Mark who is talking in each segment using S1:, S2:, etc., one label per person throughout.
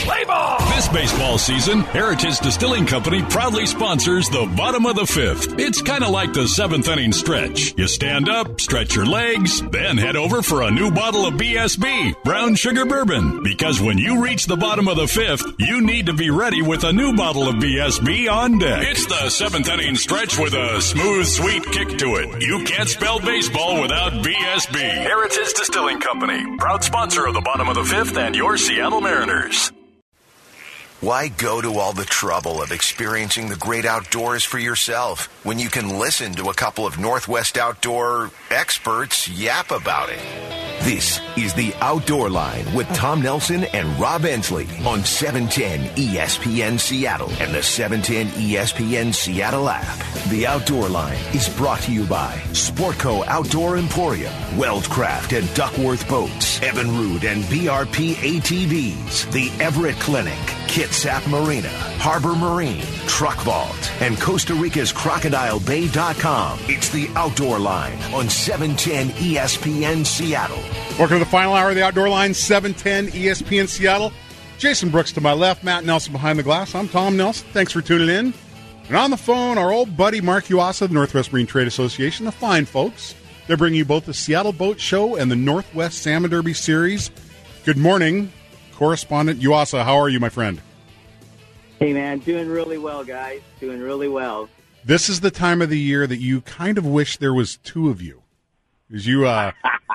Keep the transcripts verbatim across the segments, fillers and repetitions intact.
S1: Play ball! This baseball season, Heritage Distilling Company proudly sponsors the bottom of the fifth. It's kind of like the seventh inning stretch. You stand up, stretch your legs, then head over for a new bottle of B S B, Brown Sugar Bourbon. Because when you reach the bottom of the fifth, you need to be ready with a new bottle of B S B on deck. It's the seventh inning stretch with a smooth, sweet kick to it. You can't spell baseball without B S B. Heritage Distilling Company, proud sponsor of the bottom of the fifth and your Seattle Mariners.
S2: Why go to all the trouble of experiencing the great outdoors for yourself when you can listen to a couple of Northwest Outdoor experts yap about it? This is The Outdoor Line with Tom Nelson and Rob Ensley on seven ten E S P N Seattle and the seven ten E S P N Seattle app. The Outdoor Line is brought to you by Sportco Outdoor Emporium, Weldcraft and Duckworth Boats, Evan Rood and B R P A T Vs, the Everett Clinic, Kitsap Marina, Harbor Marine, Truck Vault, and Costa Rica's Crocodile Bay dot com. It's The Outdoor Line on seven ten E S P N Seattle.
S3: Welcome to the final hour of The Outdoor Line, seven ten E S P N Seattle. Jason Brooks to my left, Matt Nelson behind the glass. I'm Tom Nelson. Thanks for tuning in. And on the phone, our old buddy Mark Yuasa of the Northwest Marine Trade Association, the fine folks. They're bringing you both the Seattle Boat Show and the Northwest Salmon Derby Series. Good morning, correspondent Yuasa. How are you, my friend?
S4: Hey, man, doing really well, guys. Doing really well.
S3: This is the time of the year that you kind of wish there was two of you. Because you, uh,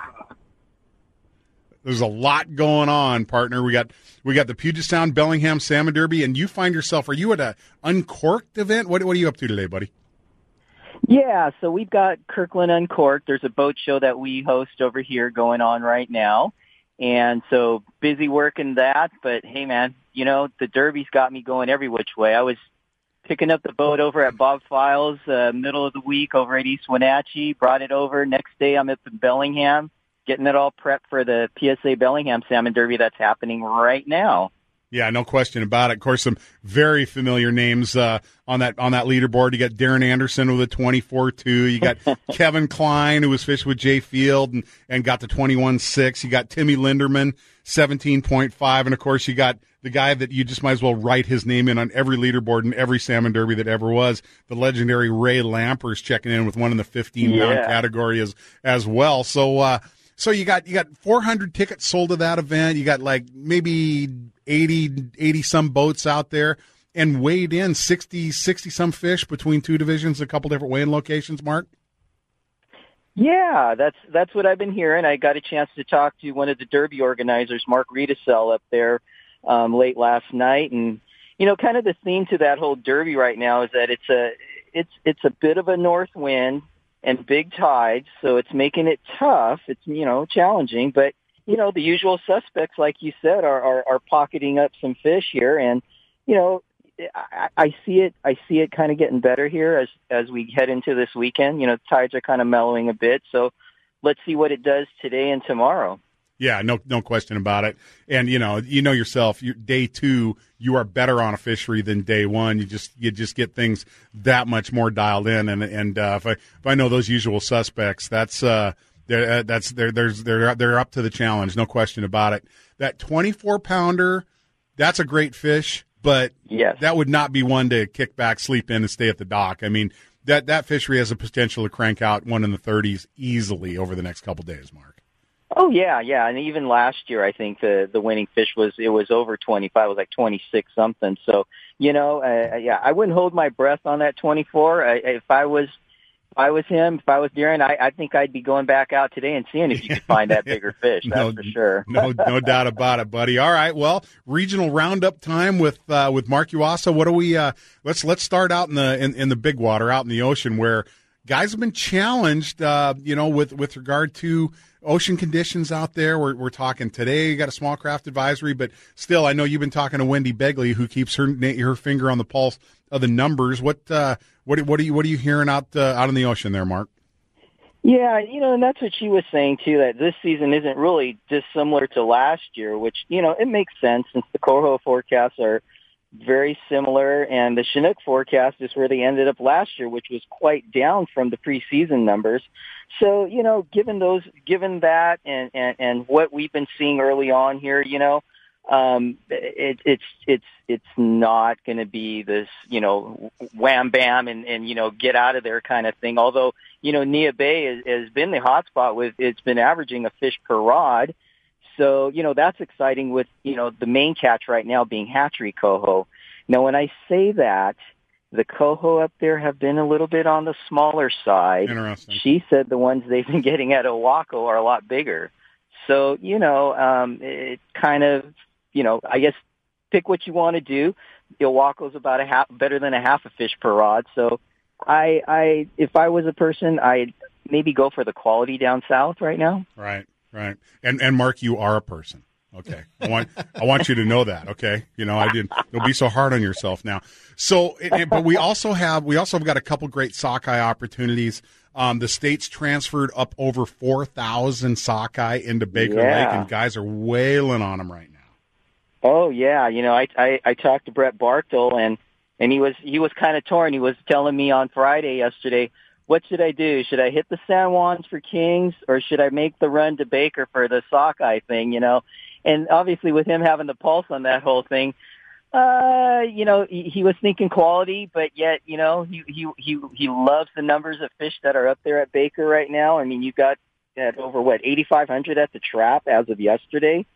S3: there's a lot going on, partner. We got we got the Puget Sound Bellingham Salmon Derby, and you find yourself, are you at a Uncorked event? What, what are you up to today, buddy?
S4: Yeah, so we've got Kirkland Uncorked. There's a boat show that we host over here going on right now. And so busy working that, but hey, man, you know, the Derby's got me going every which way. I was picking up the boat over at Bob Files, uh, middle of the week over at East Wenatchee, brought it over. Next day I'm at the Bellingham, getting it all prepped for the P S A Bellingham Salmon Derby that's happening right now.
S3: Yeah, no question about it. Of course, some very familiar names uh, on that on that leaderboard. You got Darren Anderson with a twenty-four two. You got Kevin Klein, who was fished with Jay Field and, and got the twenty-one six. You got Timmy Linderman, seventeen point five. And, of course, you got the guy that you just might as well write his name in on every leaderboard in every Salmon Derby that ever was, the legendary Ray Lampers checking in with one in the fifteen-pound
S4: yeah.
S3: category as, as well. So, uh, so you got you got four hundred tickets sold to that event. You got, like, maybe eighty, eighty some boats out there, and weighed in sixty, sixty some fish between two divisions, a couple different weighing locations, Mark?
S4: Yeah, that's that's what I've been hearing. I got a chance to talk to one of the Derby organizers, Mark Riedesel, up there um, late last night, and you know, kind of the theme to that whole Derby right now is that it's a it's it's a bit of a north wind and big tides, so it's making it tough. It's you know challenging, but you know, the usual suspects, like you said, are, are, are pocketing up some fish here. And, you know, I, I see it, I see it kind of getting better here as, as we head into this weekend. You know, the tides are kind of mellowing a bit. So let's see what it does today and tomorrow.
S3: Yeah, no, no question about it. And, you know, you know yourself, you, day two, you are better on a fishery than day one. You just, you just get things that much more dialed in. And, and, uh, if I, if I know those usual suspects, that's, uh, They're, uh, that's they're, there's, they're, they're up to the challenge, no question about it. That twenty-four pounder, that's a great fish, but
S4: yes.
S3: that would not be one to kick back, sleep in, and stay at the dock. I mean, that, that fishery has the potential to crank out one in the thirties easily over the next couple days, Mark.
S4: Oh, yeah, yeah. And even last year, I think the, the winning fish was, it was over twenty-five. It was like twenty-six something. So, you know, uh, yeah, I wouldn't hold my breath on that twenty-four. I, if I was... If I was him, if I was Darren, I, I think I'd be going back out today and seeing if you could find that bigger fish. That's
S3: no,
S4: for sure.
S3: no, no doubt about it, buddy. All right, well, regional roundup time with uh, with Mark Yuasa. What do we? Uh, let's let's start out in the in, in the big water, out in the ocean, where guys have been challenged. Uh, you know, with with regard to ocean conditions out there. We're we're talking today. You got a small craft advisory, but still, I know you've been talking to Wendy Begley, who keeps her her finger on the pulse of the numbers. What uh, what what are you what are you hearing out uh, out in the ocean there, Mark?
S4: Yeah, you know, and that's what she was saying too. That this season isn't really dissimilar to last year, which you know it makes sense since the Coho forecasts are very similar, and the Chinook forecast is where they ended up last year, which was quite down from the preseason numbers. So, you know, given those, given that, and, and, and what we've been seeing early on here, you know, um, it, it's it's it's not going to be this, you know, wham bam and, and you know get out of there kind of thing. Although you know Neah Bay has, has been the hot spot with it's been averaging a fish per rod, so you know that's exciting. With you know the main catch right now being hatchery coho. Now when I say that, the coho up there have been a little bit on the smaller side.
S3: Interesting.
S4: She said the ones they've been getting at Owako are a lot bigger. So, you know, um, it kind of, you know, I guess pick what you want to do. Owako's about a half, better than a half a fish per rod. So I, I, if I was a person, I'd maybe go for the quality down south right now.
S3: Right, right. And, and Mark, you are a person. Okay. I want, I want you to know that. Okay. You know, I didn't, don't be so hard on yourself now. So, it, it, but we also have, we also have got a couple great sockeye opportunities. Um, the state's transferred up over four thousand sockeye into Baker
S4: yeah.
S3: Lake, and guys are wailing on them right now.
S4: Oh yeah. You know, I, I, I talked to Brett Bartle and, and he was, he was kind of torn. He was telling me on Friday yesterday, what should I do? Should I hit the San Juans for kings or should I make the run to Baker for the sockeye thing, you know? And obviously with him having the pulse on that whole thing, uh, you know, he, he was thinking quality, but yet, you know, he, he, he, he loves the numbers of fish that are up there at Baker right now. I mean, you've got at over what, eighty-five hundred at the trap as of yesterday.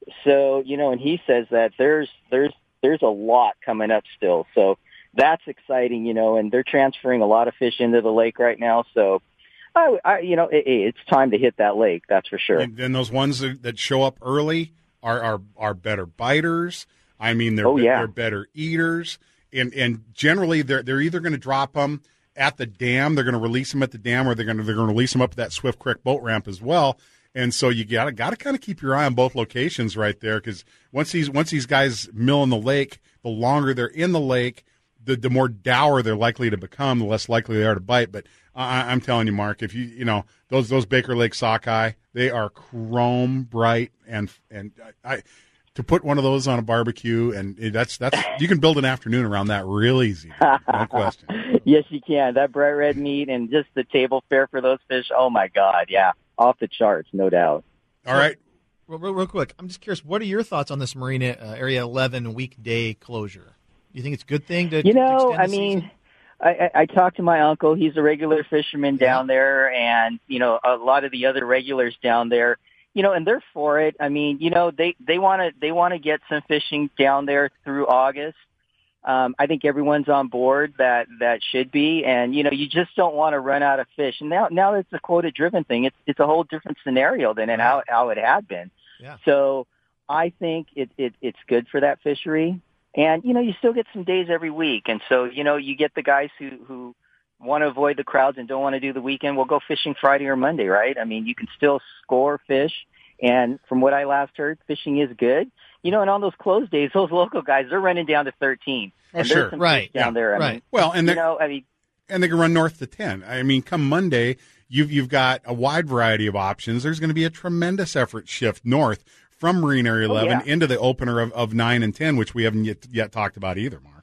S4: So, you know, and he says that there's, there's, there's a lot coming up still. So that's exciting, you know, and they're transferring a lot of fish into the lake right now. So, I, I you know, it, it's time to hit that lake. That's for sure.
S3: And then those ones that, that show up early are, are, are better biters. I mean, they're,
S4: oh, yeah.
S3: they're better eaters. And, and generally they're, they're either going to drop them at the dam, they're going to release them at the dam, or they're going to, they're going to release them up at that Swift Creek boat ramp as well. And so you got to got to kind of keep your eye on both locations right there, because once these once these guys mill in the lake, the longer they're in the lake, the the more dour they're likely to become, the less likely they are to bite. But I, I'm telling you, Mark, if you you know those those Baker Lake sockeye, they are chrome bright, and and I, I to put one of those on a barbecue, and that's that's you can build an afternoon around that real easy, no question.
S4: Yes, you can. That bright red meat and just the table fare for those fish. Oh my God, yeah. Off the charts, no doubt.
S3: All right.
S5: Real, real, real quick, I'm just curious, what are your thoughts on this Marina uh, Area eleven weekday closure? Do you think it's a good thing to
S4: You know,
S5: to
S4: I
S5: extend the
S4: mean, I, I, I talked to my uncle. He's a regular fisherman
S5: Yeah.
S4: down there, and, you know, a lot of the other regulars down there, you know, and they're for it. I mean, you know, they, they want to they want to get some fishing down there through August. Um, I think everyone's on board that, that should be. And, you know, you just don't want to run out of fish. And now, now it's a quota driven thing. It's, it's a whole different scenario than in how, how it had been.
S5: Yeah.
S4: So I think it, it, it's good for that fishery. And, you know, you still get some days every week. And so, you know, you get the guys who, who want to avoid the crowds and don't want to do the weekend. Well, go fishing Friday or Monday, right? I mean, you can still score fish. And from what I last heard, fishing is good. You know, and on those closed days, those local guys, they're running down to thirteen.
S3: Oh,
S4: and
S3: sure.
S4: there's some
S5: Right.
S4: fish down
S5: Yeah.
S4: there. I
S5: Right.
S4: mean,
S3: Well, and
S4: you
S3: they
S4: know, I mean,
S3: and they can run north to ten. I mean, come Monday, you've you've got a wide variety of options. There's going to be a tremendous effort shift north from Marine Area eleven
S4: Oh, yeah.
S3: into the opener of, of nine and ten, which we haven't yet yet talked about either, Mark.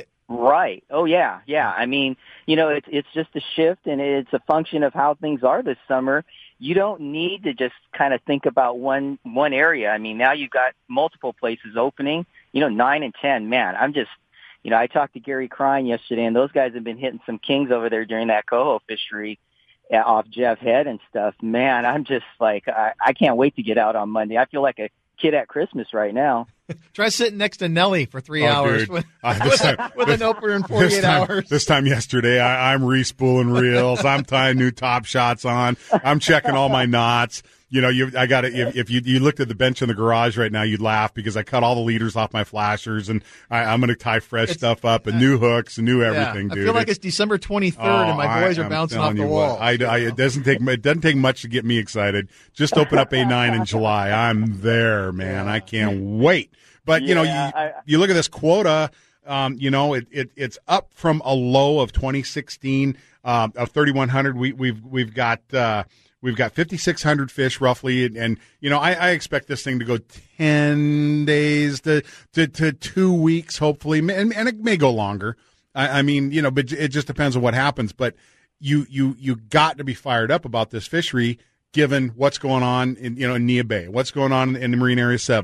S4: right. Oh, yeah, yeah. I mean, you know, it's it's just a shift, and it's a function of how things are this summer. You don't need to just kind of think about one one area. I mean, now you've got multiple places opening. You know, nine and ten. Man, I'm just, you know, I talked to Gary Crine yesterday, and those guys have been hitting some kings over there during that coho fishery uh, off Jeff Head and stuff. Man, I'm just like, I, I can't wait to get out on Monday. I feel like a kid at Christmas right now.
S5: Try sitting next to Nelly for three
S3: Oh,
S5: hours
S3: dude.
S5: with,
S3: Uh, this
S5: with,
S3: time-
S5: with an opener in forty-eight
S3: this time,
S5: hours.
S3: This time yesterday, I, I'm re-spooling reels. I'm tying new top shots on. I'm checking all my knots. You know, you, I got to, if, if you, you looked at the bench in the garage right now, you'd laugh because I cut all the leaders off my flashers, and I, I'm going to tie fresh
S5: It's-
S3: stuff up and new hooks and new
S5: Yeah.
S3: everything,
S5: I
S3: dude.
S5: feel like it's December twenty-third
S3: Oh,
S5: and my boys
S3: I-
S5: are
S3: I'm
S5: bouncing
S3: telling
S5: off the
S3: you
S5: wall.
S3: what, I, I, it doesn't take it doesn't take much to get me excited. Just open up A nine in July. I'm there, man. I can't wait. But you know,
S4: Yeah,
S3: you,
S4: I-
S3: you look at this quota. Um, you know, it, it it's up from a low of twenty sixteen uh, of thirty-one hundred. We we've we've got. Uh, We've got fifty-six hundred fish roughly, and, and you know I, I expect this thing to go ten days to to, to two weeks, hopefully, and, and it may go longer. I, I mean, you know, but it just depends on what happens. But you you you got to be fired up about this fishery, given what's going on in you know in Neah Bay, what's going on in the Marine Area seven,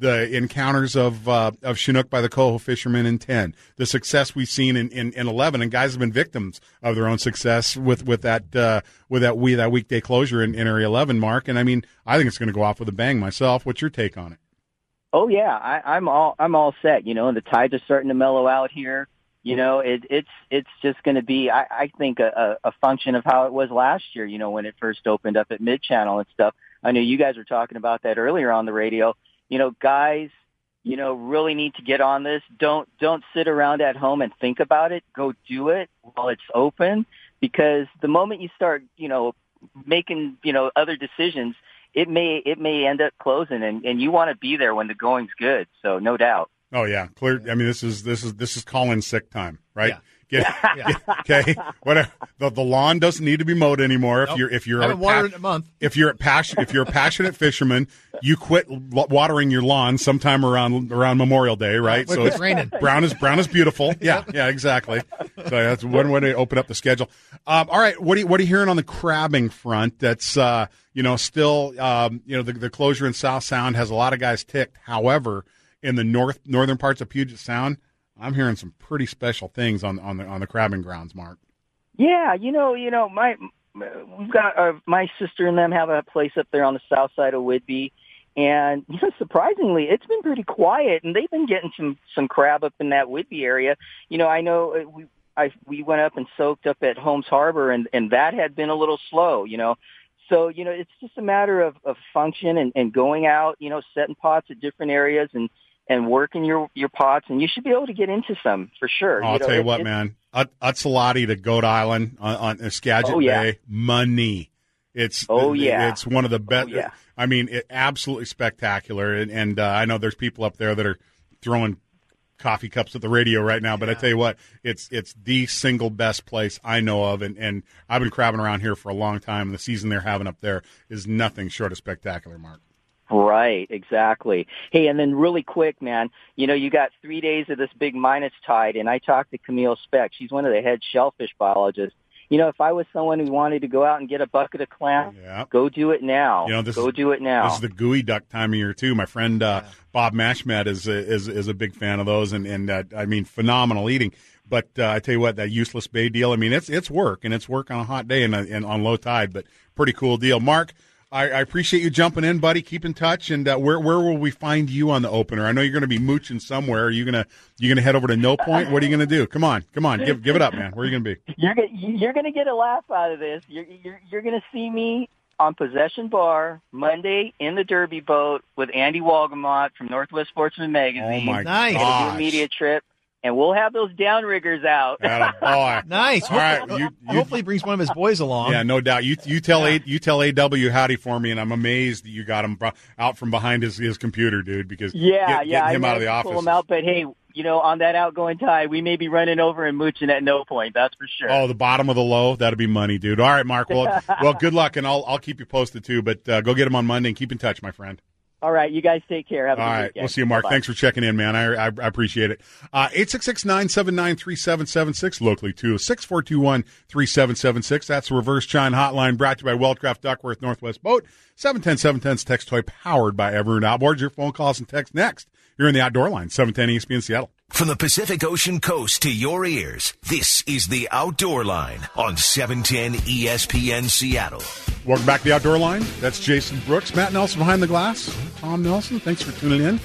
S3: the encounters of uh, of Chinook by the coho fishermen in ten, the success we've seen in, in, in eleven, and guys have been victims of their own success with with that uh, with that we that weekday closure in, in Area eleven, Mark. And I mean, I think it's going to go off with a bang myself. What's your take on it?
S4: Oh yeah, I, I'm all I'm all set. You know, and the tides are starting to mellow out here. You know, it, it's it's just going to be, I, I think, a, a function of how it was last year. You know, when it first opened up at Mid Channel and stuff. I know you guys were talking about that earlier on the radio. You know, guys, you know, really need to get on this. Don't don't sit around at home and think about it. Go do it while it's open, because the moment you start, you know, making, you know, other decisions, it may it may end up closing, and, and you want to be there when the going's good. So no doubt.
S3: Oh yeah, clear. I mean, this is this is this is call-in sick time, right?
S5: Yeah.
S3: Get,
S5: Yeah.
S3: get, okay. Whatever. The, the lawn doesn't need to be mowed anymore. If
S5: Nope.
S3: you're if you're
S5: I
S3: a
S5: haven't watered
S3: pa-
S5: it in a month.
S3: if you're a passion if you're a passionate fisherman, you quit l- watering your lawn sometime around around Memorial Day, right?
S5: When
S3: So
S5: it's
S3: it's
S5: raining.
S3: brown is brown is beautiful. Yeah, yeah, exactly. So that's one way to open up the schedule. Um, all right, what are you, what are you hearing on the crabbing front? That's uh, you know still um, you know the, the closure in South Sound has a lot of guys ticked. However, in the north northern parts of Puget Sound, I'm hearing some pretty special things on on the on the crabbing grounds, Mark.
S4: Yeah, you know, you know, my we've got uh, my sister and them have a place up there on the south side of Whidbey, and you know, surprisingly, it's been pretty quiet, and they've been getting some some crab up in that Whidbey area. You know, I know uh, we I we went up and soaked up at Holmes Harbor, and and that had been a little slow. You know, so you know, it's just a matter of of function and and going out, you know, setting pots at different areas and. and working your, your pots, and you should be able to get into some for sure.
S3: I'll
S4: you know,
S3: tell you
S4: it,
S3: what,
S4: it,
S3: man. Ut- Utsalati to Goat Island on, on Skagit
S4: Oh, yeah.
S3: Bay, money. It's
S4: Oh, yeah.
S3: It's one of the best.
S4: Oh, yeah.
S3: I mean, it, absolutely spectacular. And, and uh, I know there's people up there that are throwing coffee cups at the radio right now, but I tell you what, it's it's the single best place I know of, and, and I've been crabbing around here for a long time, and the season they're having up there is nothing short of spectacular, Mark.
S4: Right, exactly. Hey, and then really quick, man, you know, you got three days of this big minus tide, and I talked to Camille Speck. She's one of the head shellfish biologists. You know, if I was someone who wanted to go out and get a bucket of clam,
S3: Yeah.
S4: go do it now.
S3: You know, this
S4: go
S3: is,
S4: do it now.
S3: This is the gooey duck time of year too. My friend uh, Bob Mashmet is is is a big fan of those, and and uh, I mean, phenomenal eating. But uh, I tell you what, that Useless Bay deal. I mean, it's it's work, and it's work on a hot day and, and on low tide, but pretty cool deal. Mark, I, I appreciate you jumping in, buddy. Keep in touch, and uh, where where will we find you on the opener? I know you're going to be mooching somewhere. Are you gonna you gonna head over to No Point? What are you going to do? Come on, come on, give give it up, man. Where are you going to be?
S4: You're gonna, you're going to get a laugh out of this. You're you're, you're going to see me on Possession Bar Monday in the Derby boat with Andy Walgamot from Northwest Sportsman Magazine.
S3: Oh my
S5: Nice.
S4: We're gonna do a
S3: gosh!
S4: media trip, and we'll have those downriggers out.
S3: Attaboy.
S5: Nice.
S3: All right,
S5: Hopefully,
S3: you- you-
S5: hopefully he brings one of his boys along.
S3: Yeah, no doubt. You you tell a you tell A W howdy for me, and I'm amazed that you got him bro- out from behind his, his computer, dude. Because
S4: Yeah,
S3: get,
S4: yeah,
S3: getting him
S4: I
S3: out of the
S4: managed to
S3: office.
S4: pull him
S3: is-
S4: out, but hey, you know, on that outgoing tide, we may be running over and mooching at No Point. That's for sure.
S3: Oh, the bottom of the low. That'd be money, dude. All right, Mark. Well, well, good luck, and I'll I'll keep you posted too. But uh, go get him on Monday and keep in touch, my friend.
S4: All right, you guys take care. Have a
S3: All
S4: good
S3: right,
S4: weekend.
S3: we'll see you, Mark.
S4: Bye-bye.
S3: Thanks for checking in, man. I I, I appreciate it. Uh, eight six six nine seven nine three seven seven six locally too. Six four two one three seven seven six. That's the Reverse Chine Hotline, brought to you by Weldcraft Duckworth Northwest Boat. Seven ten seven ten's text toy powered by Everett Outboards. Your phone calls and text next. You're in the Outdoor Line. Seven ten E S P N Seattle.
S2: From the Pacific Ocean coast to your ears, this is the Outdoor Line on seven ten E S P N Seattle.
S3: Welcome back to the Outdoor Line. That's Jason Brooks, Matt Nelson behind the glass. Tom Nelson, thanks for tuning in.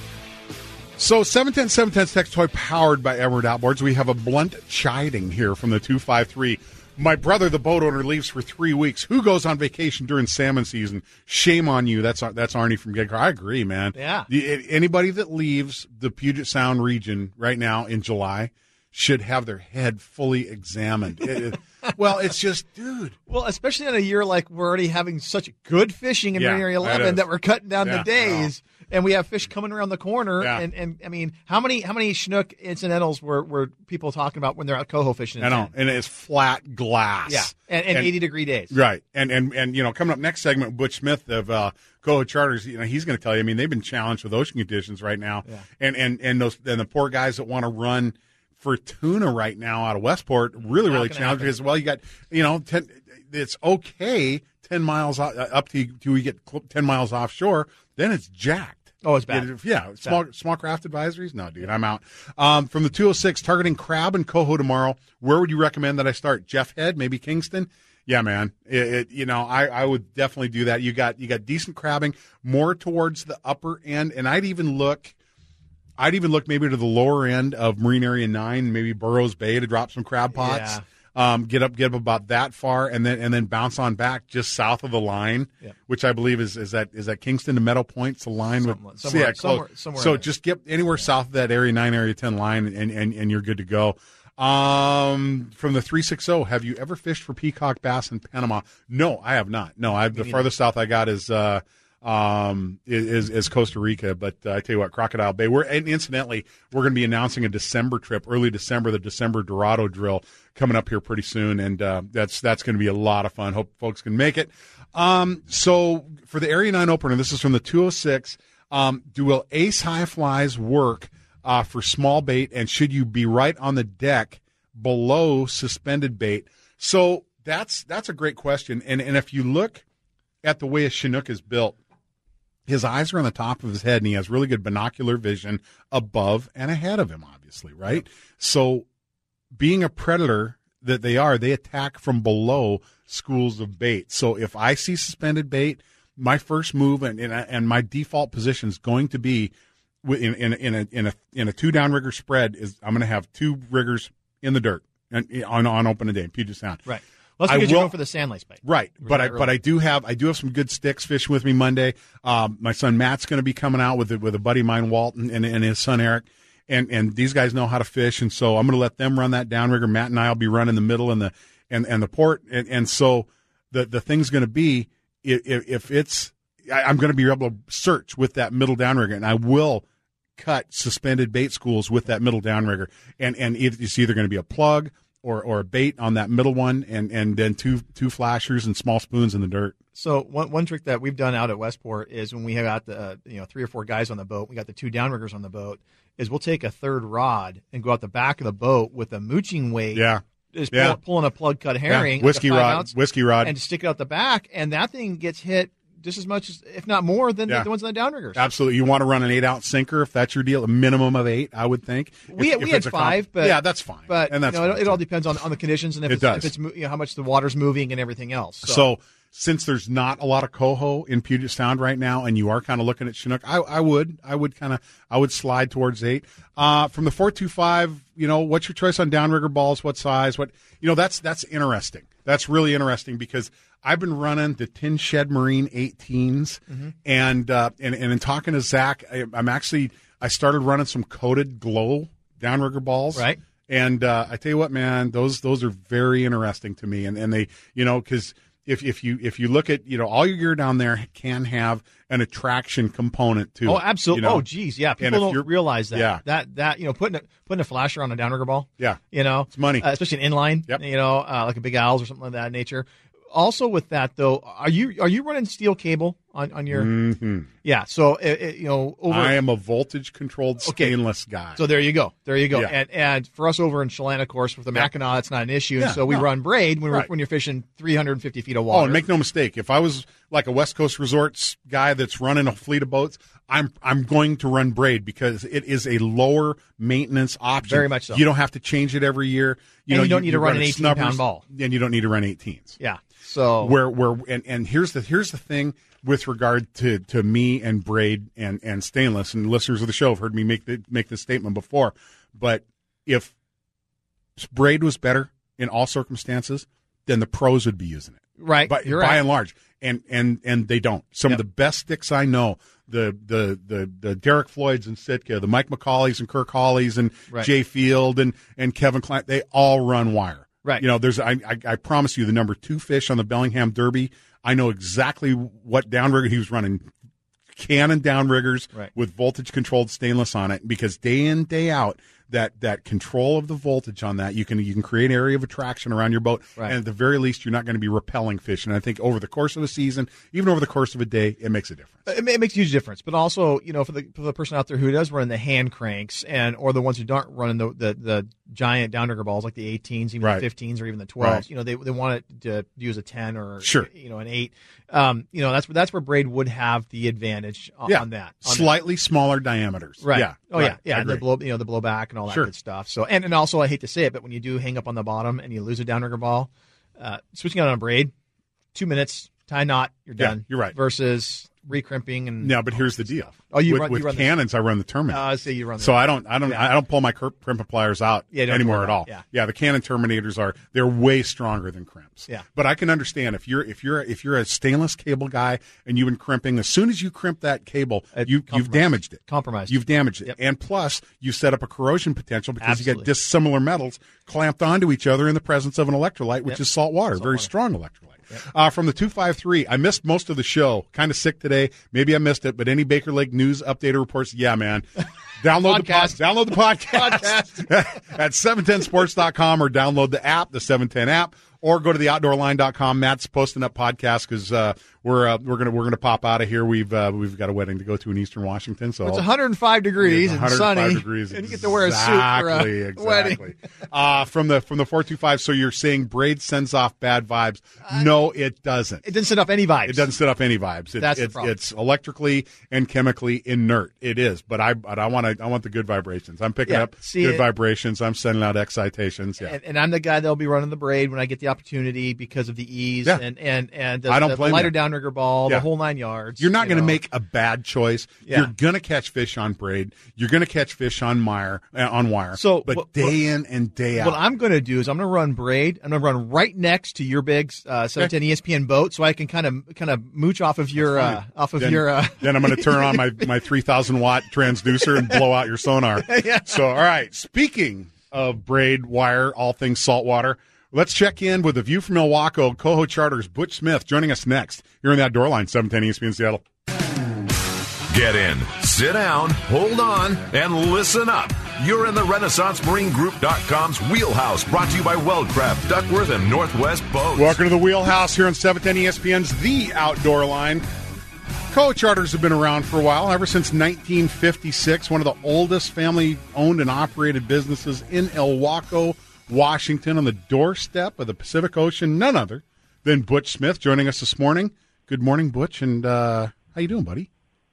S3: So seven ten seven ten's text toy powered by Everett Outboards. We have a blunt chiding here from the two five three. My brother, the boat owner, leaves for three weeks. Who goes on vacation during salmon season? Shame on you. That's that's Arnie from Gig. I agree, man.
S5: Yeah.
S3: The, anybody that leaves the Puget Sound region right now in July should have their head fully examined. It- it- well, it's just, dude.
S5: Well, especially in a year like we're already having such good fishing in
S3: Yeah,
S5: Area
S3: that
S5: eleven
S3: is.
S5: that, we're cutting down
S3: Yeah,
S5: the days, and we have fish coming around the corner.
S3: Yeah.
S5: And, and I mean, how many how many Chinook incidentals were, were people talking about when they're out coho fishing?
S3: I
S5: in
S3: know,
S5: town?
S3: and it's flat glass.
S5: Yeah, and, and, eighty degree days.
S3: Right, and and and you know, coming up next segment, Butch Smith of uh, Coho Charters. You know, he's going to tell you. I mean, they've been challenged with ocean conditions right now,
S5: Yeah.
S3: and and and those and the poor guys that want to run for tuna right now out of Westport really
S5: Not
S3: really
S5: gonna
S3: challenged
S5: happen.
S3: because well, you got you know, ten, it's okay ten miles o- up to to we get cl- ten miles offshore, then it's jacked.
S5: Oh, it's bad.
S3: Yeah, yeah small bad. small craft advisories? No, dude, I'm out. Um, from the two oh six, targeting crab and coho tomorrow, where would you recommend that I start? Jeff Head, maybe Kingston? Yeah, man. It, it, you know, I, I would definitely do that. You got you got decent crabbing, more towards the upper end, and I'd even look I'd even look maybe to the lower end of Marine Area nine, maybe Burroughs Bay to drop some crab pots.
S5: Yeah.
S3: Um, get up, get up about that far, and then and then bounce on back just south of the line,
S5: yeah.
S3: which I believe is is that is that Kingston to Meadow Point's the line
S5: somewhere,
S3: with
S5: somewhere,
S3: so, yeah,
S5: somewhere, somewhere
S3: so just get anywhere south of that area nine, area ten line, and and, and you're good to go. Um, from the three sixty, have you ever fished for peacock bass in Panama? No, I have not. No, I the farthest south I got is uh um is is Costa Rica, but uh, I tell you what, Crocodile Bay. We're and incidentally we're going to be announcing a December trip, early December, the December Dorado drill coming up here pretty soon, and uh, that's that's going to be a lot of fun. Hope folks can make it. Um, so for the Area nine opener, this is from the two oh six. Um, do will ace high flies work uh, for small bait, and should you be right on the deck below suspended bait? So that's that's a great question, and and if you look at the way a Chinook is built, his eyes are on the top of his head, and he has really good binocular vision above and ahead of him, obviously, right? Yep. So being a predator that they are, they attack from below schools of bait. So if I see suspended bait, my first move and and, and my default position is going to be in, in, in, a, in, a, in a two downrigger spread is I'm going to have two riggers in the dirt and on, on open a day in Puget Sound.
S5: Right. Let's because you're going for the sand lice bait.
S3: Right, but I but I do have I do have some good sticks fishing with me Monday. Um, my son Matt's going to be coming out with with a buddy of mine, Walton, and, and his son Eric, and and these guys know how to fish, and so I'm going to let them run that downrigger. Matt and I will be running the middle and the and, and the port, and, and so the the thing's going to be if, if it's I, I'm going to be able to search with that middle downrigger, and I will cut suspended bait schools with that middle downrigger, and and it's either going to be a plug or or a bait on that middle one, and, and then two two flashers and small spoons in the dirt.
S5: So one one trick that we've done out at Westport is when we have got the uh, you know three or four guys on the boat, we got the two downriggers on the boat, is we'll take a third rod and go out the back of the boat with a mooching weight.
S3: Yeah.
S5: Is
S3: yeah.
S5: pull, pulling a plug cut herring,
S3: yeah. whiskey
S5: like
S3: rod,
S5: ounce,
S3: whiskey rod,
S5: and stick it out the back, and that thing gets hit just as much, as, if not more, than
S3: yeah.
S5: the, the ones on the downriggers.
S3: Absolutely. You want to run an eight-ounce sinker if that's your deal, a minimum of eight, I would think.
S5: We,
S3: if,
S5: we
S3: if
S5: had five,
S3: comp-
S5: but
S3: yeah, that's fine.
S5: But
S3: and that's
S5: you know,
S3: fine
S5: it, it all depends on, on the conditions and if
S3: it
S5: it's,
S3: does.
S5: if it's you know, how much the water's moving and everything else. So.
S3: so since there's not a lot of coho in Puget Sound right now, and you are kind of looking at Chinook, I, I would, I would kind of, I would slide towards eight. Uh, from the four two five, you know, what's your choice on downrigger balls? What size? What you know? That's that's interesting. That's really interesting because I've been running the Tin Shed Marine eighteens, mm-hmm. and uh, and and in talking to Zach, I, I'm actually I started running some coated glow downrigger balls,
S5: right?
S3: And uh, I tell you what, man, those those are very interesting to me, and and they, you know, because. If if you if you look at you know all your gear down there can have an attraction component to
S5: oh
S3: it,
S5: absolutely
S3: you know?
S5: Oh geez, yeah, people don't realize that
S3: yeah.
S5: that that you know putting a, putting a flasher on a downrigger ball,
S3: yeah,
S5: you know
S3: it's money,
S5: uh, especially an inline,
S3: yep.
S5: you know uh, like a Big Al's or something like that nature. Also with that though, are you are you running steel cable on, on your
S3: mm-hmm.
S5: yeah? So it, it, you know over
S3: I am a voltage controlled stainless
S5: okay.
S3: guy.
S5: So there you go, there you go.
S3: Yeah.
S5: And and for us over in Chelan, of course, with the
S3: yeah.
S5: Mackinac, it's not an issue.
S3: Yeah,
S5: and so we
S3: no.
S5: run braid when
S3: right.
S5: we're, when you're fishing three hundred fifty feet of water.
S3: Oh, and make no mistake, if I was like a West Coast Resorts guy that's running a fleet of boats, I'm I'm going to run braid because it is a lower maintenance option.
S5: Very much so.
S3: You don't have to change it every year. You
S5: and
S3: know,
S5: you don't
S3: you,
S5: need to
S3: you
S5: run,
S3: run
S5: an eighteen pound ball.
S3: And you don't need to run eighteens.
S5: Yeah. So
S3: where where and, and here's the here's the thing with regard to, to me and braid and, and stainless, and listeners of the show have heard me make the, make this statement before, but if braid was better in all circumstances, then the pros would be using it.
S5: Right.
S3: By,
S5: You're
S3: by
S5: right.
S3: and large. And, and, and they don't. Some
S5: yep.
S3: of the best sticks I know, the, the, the, the Derek Floyds and Sitka, the Mike McCauley's and Kirk Hawley's and
S5: right.
S3: Jay Field and, and Kevin Klein, they all run wire.
S5: Right.
S3: You know, there's, I, I, I promise you, the number two fish on the Bellingham Derby, I know exactly what downrigger he was running. Cannon downriggers
S5: right.
S3: with voltage controlled stainless on it, because day in, day out, that that control of the voltage on that. You can you can create an area of attraction around your boat,
S5: Right.
S3: and at the very least, you're not going to be repelling fish. And I think over the course of a season, even over the course of a day, it makes a difference.
S5: It, ma- it makes a huge difference, but also, you know, for the for the person out there who does run the hand cranks and or the ones who don't run the the, the giant downrigger balls like the eighteens, even
S3: Right.
S5: the fifteens, or even the twelves,
S3: Right.
S5: you know, they they want it to use a ten or
S3: Sure.
S5: you know, an eight. Um, you know, that's that's where braid would have the advantage on,
S3: Yeah,
S5: on that. On
S3: slightly smaller diameters.
S5: Right.
S3: Yeah.
S5: Oh
S3: right.
S5: yeah. Yeah.
S3: I
S5: And the
S3: agree.
S5: blow, you know, the blowback and all that
S3: Sure.
S5: good stuff. So, and, and also, I hate to say it, but when you do hang up on the bottom and you lose a downrigger ball, uh, switching out on a braid, two minutes, tie knot, you're
S3: Yeah,
S5: done.
S3: you're right.
S5: Versus recrimping and
S3: No, but here's the deal.
S5: Oh, you
S3: with,
S5: run-
S3: with
S5: you run the-
S3: cannons, I run the terminator.
S5: Uh, say you run.
S3: So
S5: the,
S3: I don't, I don't,
S5: Yeah.
S3: I don't pull my crimp crimp pliers out
S5: Yeah, don't
S3: anymore
S5: pull
S3: at
S5: it out.
S3: all.
S5: Yeah.
S3: yeah, the Canon Terminators are they're way stronger than crimps.
S5: Yeah.
S3: but I can understand if you're if you're if you're a stainless cable guy and you've been crimping, as soon as you crimp that cable,
S5: It-
S3: you you've
S5: compromised.
S3: damaged it.
S5: Compromised.
S3: You've damaged it,
S5: Yep.
S3: and plus you set up a corrosion potential because you
S5: Absolutely.
S3: get dissimilar metals clamped onto each other in the presence of an electrolyte, which
S5: Yep.
S3: is salt water,
S5: Salt
S3: very
S5: water.
S3: strong electrolyte. Uh, from the two five three, I missed most of the show. Kind of sick today. Maybe I missed it, but any Baker Lake news updater reports, yeah, man. Download the pod,
S5: Podcast.
S3: download the podcast, at seven ten sports dot com or download the app, the seven ten app, or go to the outdoor line dot com. Matt's posting up podcasts because uh, we're uh, we're gonna we're gonna pop out of here. We've uh, we've got a wedding to go to in Eastern Washington, so
S5: It's one hundred five degrees
S3: it's
S5: and sunny,
S3: degrees,
S5: and you get to wear a suit
S3: exactly,
S5: for a
S3: exactly.
S5: wedding.
S3: Uh, from the from the four two five. So you're saying braid sends off bad vibes? No, it doesn't.
S5: It didn't set off any vibes.
S3: It doesn't set off any vibes. It,
S5: That's the
S3: it's,
S5: problem.
S3: it's electrically and chemically inert. It is, but I but I want to I want the good vibrations. I'm picking
S5: Yeah,
S3: up
S5: see
S3: good
S5: it-
S3: vibrations. I'm sending out excitations. Yeah,
S5: And, and I'm the guy that'll be running the braid when I get the opportunity because of the ease
S3: Yeah.
S5: and and and the,
S3: I don't
S5: the
S3: blame
S5: lighter
S3: you.
S5: downrigger ball,
S3: Yeah.
S5: the whole nine yards.
S3: you're not
S5: you
S3: going to
S5: know.
S3: make a bad choice.
S5: Yeah.
S3: You're going to catch fish on braid. You're going to catch fish on mire uh, on wire.
S5: So,
S3: but
S5: what-
S3: day
S5: what-
S3: in and day out.
S5: What I'm going to do is I'm going to run braid. I'm going to run right next to your big uh, seven ten E S P N boat, so I can kind of kind of mooch off of your uh, off of
S3: then,
S5: your. Uh,
S3: then I'm going to turn on my, my three thousand watt transducer and blow out your sonar.
S5: Yeah.
S3: So, all right. Speaking of braid, wire, all things saltwater, let's check in with the view from Milwaukee. Coho Charters, Butch Smith, joining us next here on the Outdoor Line, seven ten E S P N Seattle.
S2: Get in, sit down, hold on, and listen up. You're in the Renaissance Marine Group dot com's wheelhouse, brought to you by Weldcraft, Duckworth, and Northwest Boats.
S3: Welcome to the Wheelhouse here on seven ten E S P N's The Outdoor Line. Coho Charters have been around for a while, ever since nineteen fifty-six, one of the oldest family-owned and operated businesses in Ilwaco, Washington, on the doorstep of the Pacific Ocean. None other than Butch Smith joining us this morning. Good morning, Butch, and uh, how you doing, buddy?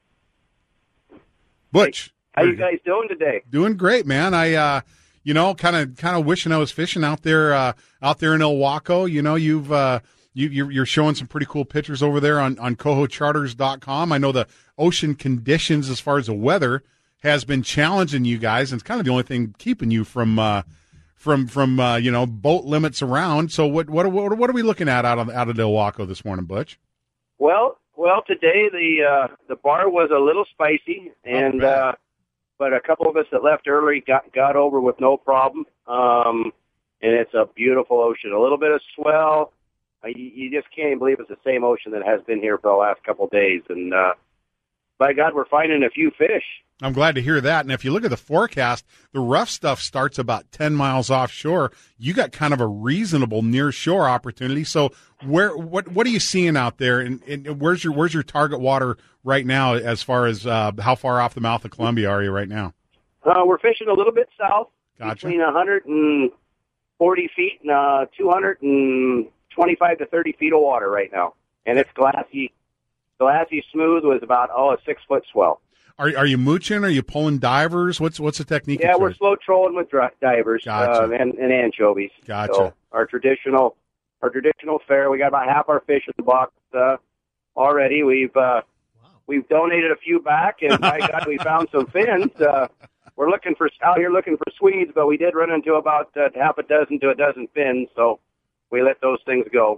S3: Butch.
S6: How you guys doing today?
S3: Doing great, man. I, uh, you know, kind of, kind of wishing I was fishing out there, uh, out there in Ilwaco. You know, you've, uh, you, you're, you're showing some pretty cool pictures over there on, on coho charters dot com. I know the ocean conditions as far as the weather has been challenging you guys, and it's kind of the only thing keeping you from, uh, from, from, uh, you know, boat limits around. So what, what, what, what are we looking at out of, out of Ilwaco this morning, Butch?
S6: Well, well, today the uh, the bar was a little spicy, and
S3: bad.
S6: uh, but a couple of us that left early got got over with no problem. Um, and it's a beautiful ocean. A little bit of swell. Uh, you, you just can't believe it's the same ocean that has been here for the last couple of days. And uh, by God, we're finding a few fish.
S3: I'm glad to hear that. And if you look at the forecast, the rough stuff starts about ten miles offshore. You got kind of a reasonable near shore opportunity. So where, what, what are you seeing out there? And, and where's your, where's your target water right now as far as, uh, how far off the mouth of Columbia are you right now?
S6: Uh, we're fishing a little bit south,
S3: Gotcha.
S6: between one hundred forty feet and uh, two hundred twenty-five to thirty feet of water right now. And it's glassy, glassy smooth with about, oh, a six-foot swell.
S3: Are, are you mooching? Are you pulling divers? What's, what's the technique?
S6: Yeah,
S3: of
S6: we're
S3: choice?
S6: slow trolling with dri- divers
S3: Gotcha.
S6: uh, and, and anchovies.
S3: Gotcha.
S6: So our traditional, our traditional fare. We got about half our fish in the box uh, already. We've uh, we've donated a few back, and by God, we found some fins. Uh, we're looking for out here looking for Swedes, but we did run into about uh, half a dozen to a dozen fins. So we let those things go.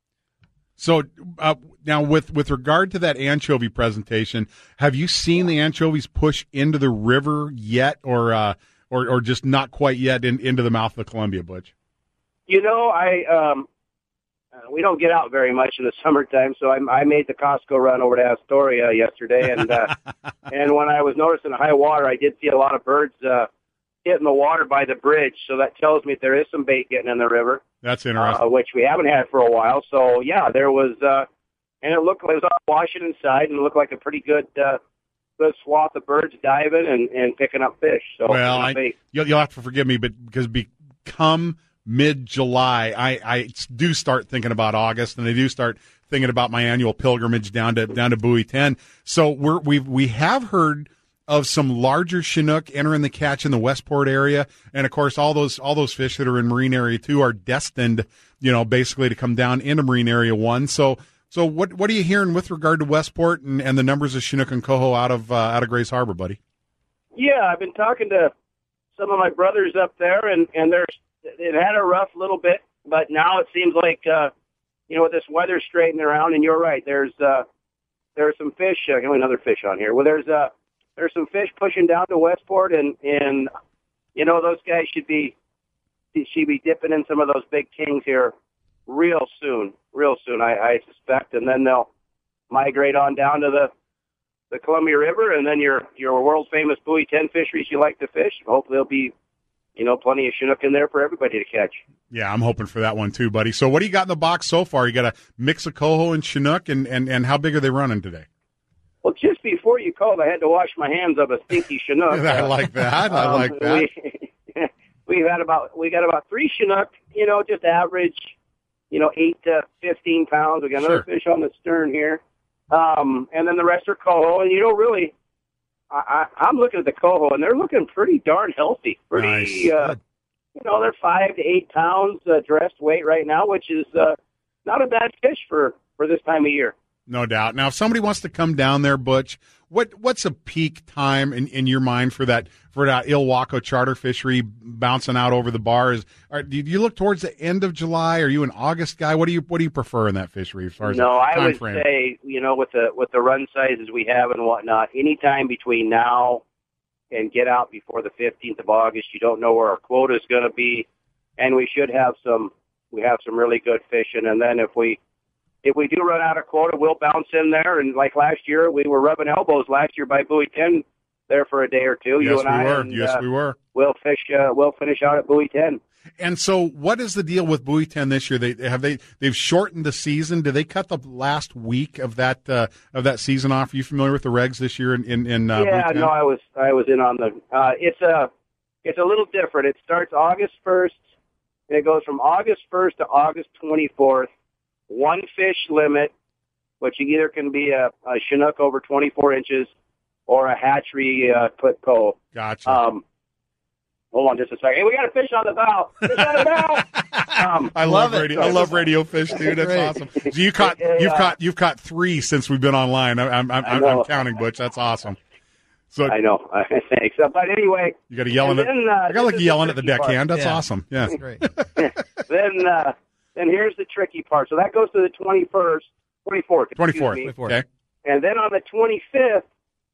S3: So uh, now, with, with regard to that anchovy presentation, have you seen the anchovies push into the river yet, or uh, or, or just not quite yet in, into the mouth of the Columbia, Butch?
S6: You know, I um, uh, we don't get out very much in the summertime, so I, I made the Costco run over to Astoria yesterday, and uh, and when I was noticing high water, I did see a lot of birds uh, hitting the water by the bridge, so that tells me there is some bait getting in the river.
S3: That's interesting.
S6: Uh, which we haven't had for a while. So, yeah, there was, uh, and it looked like it was on Washington side, and it looked like a pretty good uh, good swath of birds diving and, and picking up fish. So,
S3: well, I, you'll, you'll have to forgive me, but because become mid-July, I, I do start thinking about August, and I do start thinking about my annual pilgrimage down to down to Buoy ten. So we're, we've we have heard of some larger Chinook entering the catch in the Westport area, and of course, all those all those fish that are in Marine Area Two are destined, you know, basically to come down into Marine Area One. So, so what what are you hearing with regard to Westport and, and the numbers of Chinook and coho out of uh, out of Grays Harbor, buddy?
S6: Yeah, I've been talking to some of my brothers up there, and and they're it had a rough little bit, but now it seems like uh, you know, with this weather straightening around, and you're right, there's uh, there's some fish. Uh, give me another fish on here. Well, there's uh, there's some fish pushing down to Westport, and and you know, those guys should be should be dipping in some of those big kings here real soon, real soon, I, I suspect, and then they'll migrate on down to the the Columbia River, and then your your world famous Buoy ten fisheries you like to fish. Hopefully, there'll be, you know, plenty of Chinook in there for everybody to catch.
S3: Yeah, I'm hoping for that one too, buddy. So what do you got in the box so far? You got a mix of coho and Chinook, and, and, and how big are they running today?
S6: Well, just before you called, I had to wash my hands of a stinky Chinook.
S3: I like that. I
S6: um,
S3: like that.
S6: We, we've had about we got about three Chinook, you know, just average, you know, eight to fifteen pounds. We got another
S3: Sure.
S6: fish on the stern here, um, and then the rest are coho. And you know, really, I, I, I'm looking at the coho, and they're looking pretty darn healthy. Pretty,
S3: Nice.
S6: uh, you know, they're five to eight pounds uh, dressed weight right now, which is uh, not a bad fish for, for this time of year.
S3: No doubt. Now, if somebody wants to come down there, Butch, what what's a peak time in, in your mind for that for that Ilwaco charter fishery bouncing out over the bars? Are, do you look towards the end of July? Are you an August guy? What do you what do you prefer in that fishery as far as
S6: no,
S3: the
S6: I
S3: time
S6: would
S3: frame?
S6: say, you know, with the with the run sizes we have and whatnot, anytime between now and get out before the fifteenth of August, you don't know where our quota is going to be, and we should have some we have some really good fishing. And then if we if we do run out of quota, we'll bounce in there. And like last year, we were rubbing elbows last year by Buoy ten there for a day or two.
S3: Yes,
S6: you and
S3: we
S6: I,
S3: were.
S6: and,
S3: yes,
S6: uh,
S3: we were.
S6: We'll fish. Uh, we'll finish out at Buoy ten.
S3: And so, what is the deal with Buoy ten this year? They have they they've shortened the season. Did they cut the last week of that uh, of that season off? Are you familiar with the regs this year in in, in uh,
S6: yeah,
S3: Buoy ten?
S6: no, I was I was in on the. Uh, it's a it's a little different. It starts August first, and it goes from August first to August twenty fourth. One fish limit, which either can be a, a Chinook over twenty four inches or a hatchery uh, clip coho.
S3: Gotcha.
S6: Um, hold on just a second. Hey, we got a fish on the bow. Fish on the bow. Um,
S3: I love,
S5: love it.
S3: radio. I love radio fish, dude. That's
S5: Great.
S3: awesome. So you caught
S6: Yeah,
S3: you've
S6: yeah.
S3: caught you've caught three since we've been online. I- I'm I'm,
S6: I
S3: I'm,
S6: know.
S3: I'm counting, Butch. That's awesome. So
S6: I know. Thanks. Uh, But anyway,
S3: you got to yelling at.
S6: and then, uh,
S3: I got
S6: this
S3: like
S6: is the
S3: yelling at the
S6: tricky part.
S3: deckhand. That's
S5: Yeah.
S3: awesome. Yeah.
S5: That's great.
S6: then uh, then here's the tricky part. So that goes to the twenty-first, twenty-fourth. excuse
S3: Twenty-fourth.
S6: me.
S5: twenty-fourth.
S3: Okay.
S6: And then on the twenty-fifth,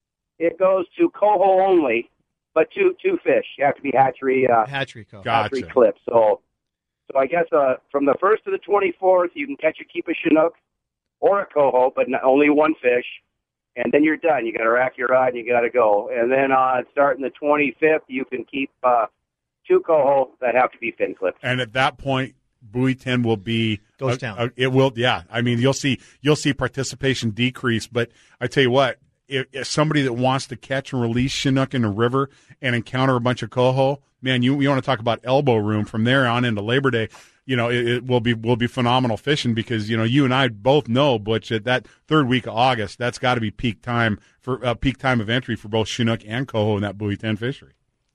S6: it goes to coho only, but two two fish. You have to be hatchery uh,
S5: Hatchery co.
S3: Gotcha.
S6: hatchery clip. So so I guess uh, from the first to the twenty-fourth, you can catch a keep a Chinook or a coho, but not, only one fish. And then you're done. You got to rack your rod and you got to go. And then uh, starting the twenty-fifth, you can keep uh, two coho that have to be fin clipped.
S3: And at that point, Buoy ten will be
S5: Ghost
S3: uh,
S5: town.
S3: uh, it will, yeah. I mean, you'll see you'll see participation decrease. But I tell you what, if, if somebody that wants to catch and release Chinook in the river and encounter a bunch of coho, man, you you want to talk about elbow room from there on into Labor Day. You know, it, it will be will be phenomenal fishing because you know you and I both know, Butch, that that third week of August, that's got to be peak time for uh, peak time of entry for both Chinook and coho in that Buoy ten fishery.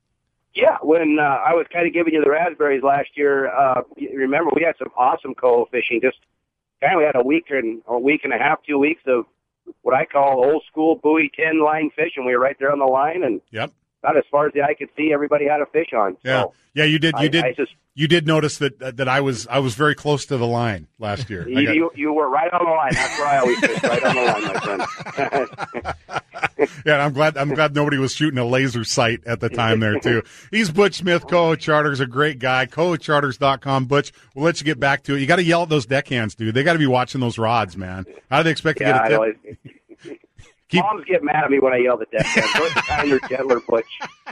S6: Yeah, when uh, I was kind of giving you the raspberries last year, uh, you remember we had some awesome coho fishing. Just kind of we had a week and a week and a half, two weeks of what I call old school Buoy ten line fishing. We were right there on the line, and
S3: Yep.
S6: about as far as the eye could see, everybody had a fish on.
S3: Yeah.
S6: So
S3: Yeah, you did. You
S6: I,
S3: did.
S6: I just
S3: You did notice that that I was I was very close to the line last year. I
S6: you,
S3: got-
S6: you you were right on the line. That's where I always fish, right on the line, my friend.
S3: yeah, and I'm glad I'm glad nobody was shooting a laser sight at the time there too. He's Butch Smith, Coho Charters, a great guy. coho charters dot com. Butch, we'll let you get back to it. You got to yell at those deckhands, dude. They got to be watching those rods, man. How do they expect
S6: yeah,
S3: to
S6: I
S3: get a
S6: know.
S3: tip?
S6: It,
S3: Keep...
S6: Moms get mad at me when I yell at that. So it's kinder, gentler, Butch.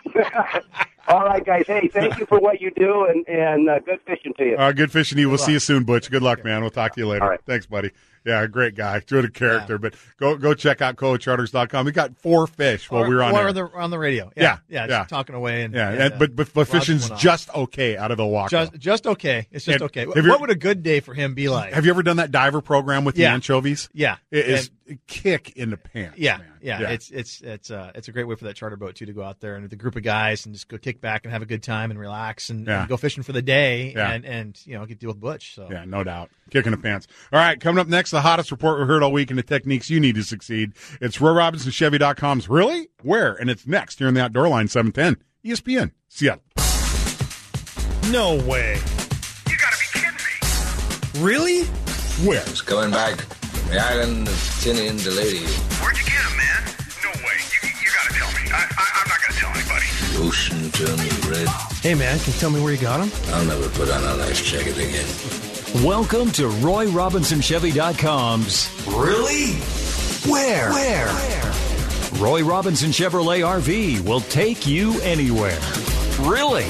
S6: All right, guys. Hey, thank you for what you do, and, and uh, good fishing to you.
S3: Uh, good fishing to you. We'll see you soon, Butch. Good luck, man. We'll talk to you later.
S6: All right.
S3: Thanks, buddy. Yeah, great guy. Good a character. Yeah. But go go check out Koa Charters dot com. We got four fish while
S5: or,
S3: we were on
S5: or
S3: air.
S5: The, on the radio.
S3: Yeah.
S5: Yeah. Yeah.
S3: yeah.
S5: Just talking away. And,
S3: yeah.
S5: and,
S3: and,
S5: uh,
S3: but but, but fishing's just okay out of the Ilwaco.
S5: Just, just okay. It's just
S3: and
S5: okay.
S3: What
S5: you, would a good day for him be like?
S3: Have you ever done that diver program with
S5: yeah.
S3: the anchovies?
S5: Yeah.
S3: It is and, kick in the pants.
S5: Yeah.
S3: Man.
S5: Yeah. yeah. It's it's it's uh it's a great way for that charter boat too to go out there and with a group of guys and just go kick back and have a good time and relax and,
S3: yeah.
S5: and go fishing for the day
S3: yeah.
S5: and and you know get to deal with Butch. So
S3: yeah, no doubt. Kick in the pants. All right, coming up next, the hottest report we heard all week and the techniques you need to succeed. It's Roy Robinson Chevy dot com's Really? Where? And it's next here in the Outdoor Line seven ten E S P N Seattle.
S7: No way.
S8: You gotta be kidding me.
S7: Really?
S3: Where?
S9: It's coming back from the island of Tinian to Lady.
S8: Where'd you get him, man? No way. You, you gotta tell me. I, I, I'm not gonna tell anybody.
S9: The ocean turned red.
S7: Hey, man, can you tell me where you got him?
S9: I'll never put on a life jacket again.
S10: Welcome to Roy Robinson Chevy dot com's Really? Where? Where? Where? Roy Robinson Chevrolet R V will take you anywhere. Really?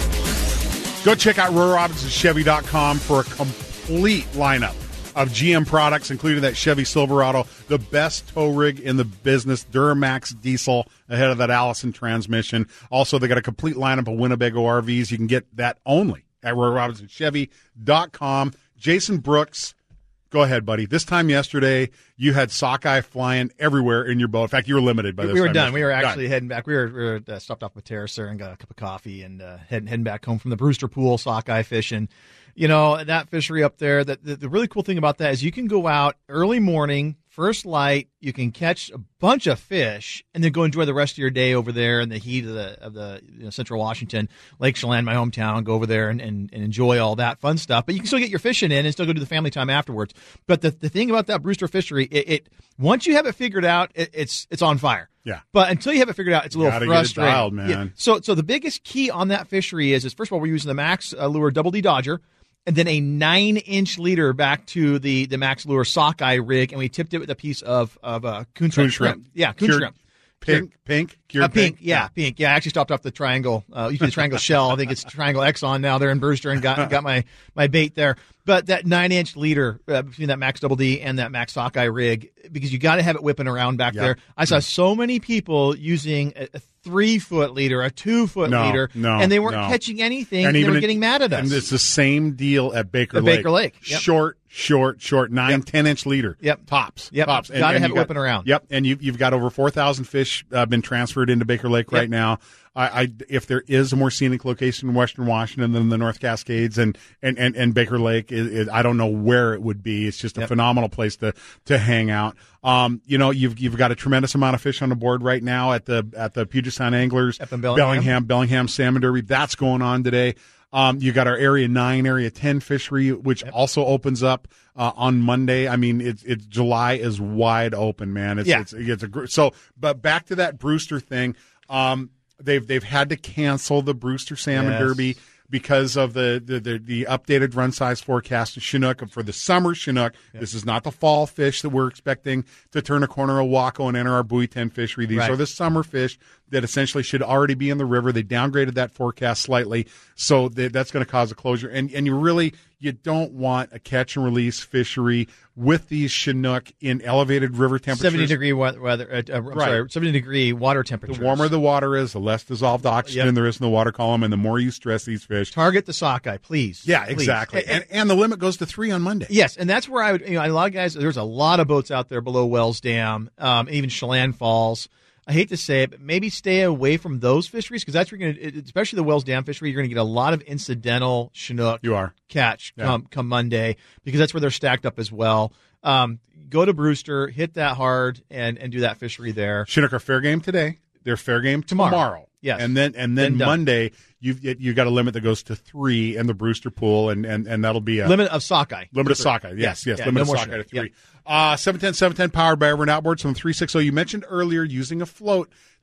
S3: Go check out Roy Robinson Chevy dot com for a complete lineup of G M products, including that Chevy Silverado, the best tow rig in the business, Duramax diesel ahead of that Allison transmission. Also, they got a complete lineup of Winnebago R Vs. You can get that only at Roy Robinson Chevy dot com. Jason Brooks, go ahead, buddy. This time yesterday, you had sockeye flying everywhere in your boat. In fact, you were limited by this
S5: We were
S3: time
S5: done.
S3: yesterday.
S5: We were actually
S3: done.
S5: heading back. We were, we were uh, stopped off with Terrace there and got a cup of coffee and uh, heading, heading back home from the Brewster Pool sockeye fishing. You know, that fishery up there, that the, the really cool thing about that is you can go out early morning, first light, you can catch a bunch of fish, and then go enjoy the rest of your day over there in the heat of the of the you know, Central Washington, Lake Chelan, my hometown. Go over there and, and, and enjoy all that fun stuff. But you can still get your fishing in and still go do the family time afterwards. But the, the thing about that Brewster fishery, it, it once you have it figured out, it, it's it's on fire.
S3: Yeah.
S5: But until you have it figured out, it's a
S3: You
S5: little
S3: gotta get it
S5: frustrating.
S3: dialed, man.
S5: Yeah. So so the biggest key on that fishery is, is first of all, we're using the Max uh, Lure Double D Dodger, and then a nine-inch leader back to the, the Max Lure sockeye rig, and we tipped it with a piece of of uh, coon,
S3: Coon
S5: shrimp.
S3: shrimp.
S5: Yeah, coon
S3: Cured-
S5: shrimp.
S3: Pink, pink, cured
S5: Uh, pink,
S3: pink.
S5: yeah, pink. Yeah, I actually stopped off the Triangle. Uh, used to be the Triangle Shell. I think it's Triangle Exxon now. They're in Brewster and got got my, my bait there. But that nine-inch leader uh, between that Max Double D and that Max Sockeye rig, because you got to have it whipping around back
S3: Yep.
S5: there. I saw so many people using a, a three-foot leader, a two-foot
S3: No,
S5: leader,
S3: no,
S5: and they weren't
S3: no.
S5: catching anything.
S3: And
S5: They
S3: even
S5: were
S3: in-
S5: getting mad at us.
S3: And it's the same deal at Baker
S5: At
S3: Lake.
S5: Baker Lake, yep.
S3: Short, short, short, nine,
S5: Yep.
S3: ten-inch leader.
S5: Yep.
S3: Tops.
S5: Yep.
S3: Tops.
S5: Gotta have
S3: you
S5: it whipping around.
S3: Yep. And you've, you've got over four thousand fish uh, been transferred into Baker Lake
S5: Yep.
S3: right now. I, I, if there is a more scenic location in Western Washington than the North Cascades and, and, and, and Baker Lake, is, is, I don't know where it would be. It's just a
S5: Yep.
S3: phenomenal place to, to hang out. Um, you know, you've, you've got a tremendous amount of fish on the board right now at the, at the Puget Sound Anglers,
S5: Up in Bellingham.
S3: Bellingham, Bellingham Salmon Derby. That's going on today. Um, you got our Area nine, Area ten fishery, which
S5: Yep.
S3: also opens up uh, on Monday. I mean, it's it's July is wide open, man. It's
S5: Yeah.
S3: it's, it's a gr- so. But back to that Brewster thing. Um, they've they've had to cancel the Brewster Salmon
S5: Yes.
S3: Derby because of the the, the the updated run size forecast of Chinook for the summer Chinook.
S5: Yep.
S3: This is not the fall fish that we're expecting to turn a corner of Waco and enter our buoy ten fishery. These
S5: Right.
S3: are the summer fish that essentially should already be in the river. They downgraded that forecast slightly, so that, that's going to cause a closure. And and you really you don't want a catch and release fishery with these Chinook in elevated river temperatures.
S5: seventy degree weather, weather uh, uh, I'm
S3: Right.
S5: sorry, seventy degree water temperatures.
S3: The warmer the water is, the less dissolved oxygen
S5: Yep.
S3: there is in the water column, and the more you stress these fish.
S5: Target the sockeye, please.
S3: Yeah,
S5: Please.
S3: exactly.
S5: And-
S3: And and the limit goes to three on Monday.
S5: Yes, and that's where I would, you know, a lot of guys, there's a lot of boats out there below Wells Dam, um, even Chelan Falls. I hate to say it, but maybe stay away from those fisheries because that's where you're going to, especially the Wells Dam fishery, you're going to get a lot of incidental Chinook
S3: You are.
S5: catch
S3: Yeah.
S5: come, come Monday because that's where they're stacked up as well. Um, go to Brewster, hit that hard, and, and do that fishery there.
S3: Chinook are fair game today. They're fair game
S5: Tomorrow.
S3: tomorrow.
S5: Yes.
S3: And then and then
S5: Then done.
S3: Monday you've you got a limit that goes to three in the Brewster pool, and, and, and that'll be a
S5: Limit of sockeye.
S3: limit of sockeye. Yes, yes,
S5: Yeah,
S3: limit
S5: no
S3: of
S5: more
S3: sockeye to
S5: Chinook.
S3: three. Uh, seven ten, seven ten powered by Everett Outboards from three sixty. You mentioned earlier using a float